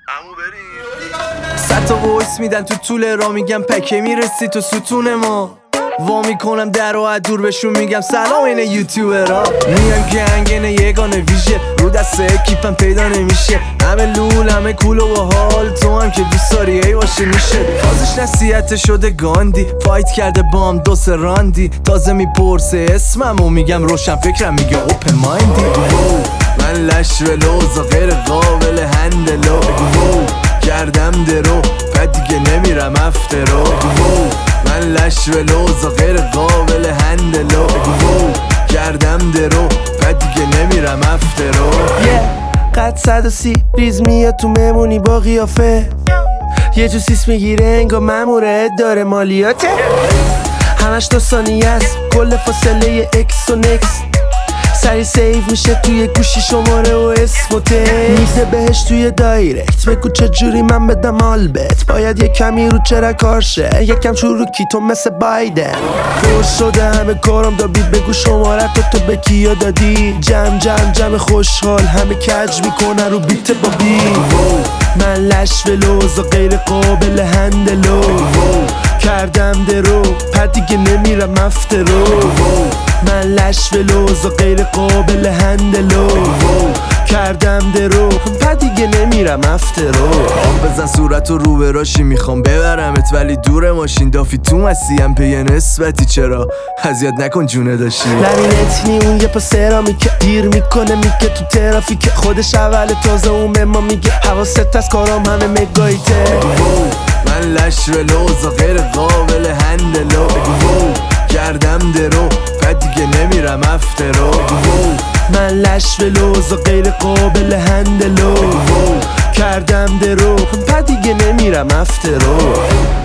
عمو بریم. صد تا وایس میدن تو طول را میگم پکه میرسی تو ستون ما وا میکنم در و از دور بهشون میگم سلام اینه یوتیوبرا میگم گنگ اینه یگانه ویژه رو دست اکیپم پیدا نمیشه همه لول همه کول و حال تو هم که دوست داری ای باشه میشه فازش نصیحت شده گاندی فایت کرده بام دوست راندی تازه میپرسه اسمم و میگم روشن فکرم میگه اوپن مایندی من لش و لوز و غیر قابل هندلو کردم درو بعد دیگه نمیرم افترو من لش و لوز و غیر قابل هندلو کردم درو بعد دیگه نمیرم افترو قد 130 ریز میاد تو ممونی با قیافه یه جو سیس میگیره انگا مموره داره مالیاته همش 2 ثانیه است کل فاصله اکس و نکس سری سیو میشه توی گوشی شماره و اسم و میزه بهش توی دایرکت بگو چجوری من بدم آلبت باید یه کمی رو چرا کارشه یکم چروکی تو مثل بایدن پر شده همه کارم دابید بگو شماره تو به کیا دادی جمع خوشحال همه کج میکنه رو بیت بابی من لش و لوز و غیر قابل هندلو کردم درو پد دیگه نمیرم افترو من لش و لوز و غیر قابل هندلو کردم درو پد دیگه نمیرم افترو آب بزن صورت و رو براشی میخوام ببرمت ولی دور ماشین دافی تو مسیم پی نسبتی چرا اذیت نکن جونه داشتی لبینت اون یه پا سرامی که دیر میکنه میگه تو ترافیک خودش اول تازه اون به ما میگه حواست از کارام همه مگایته من لش و لوز و غیر قابل هندلو کردم درو بعد دیگه نمیرم افترو من لش و لوز و غیر قابل هندلو کردم درو بعد دیگه نمیرم افترو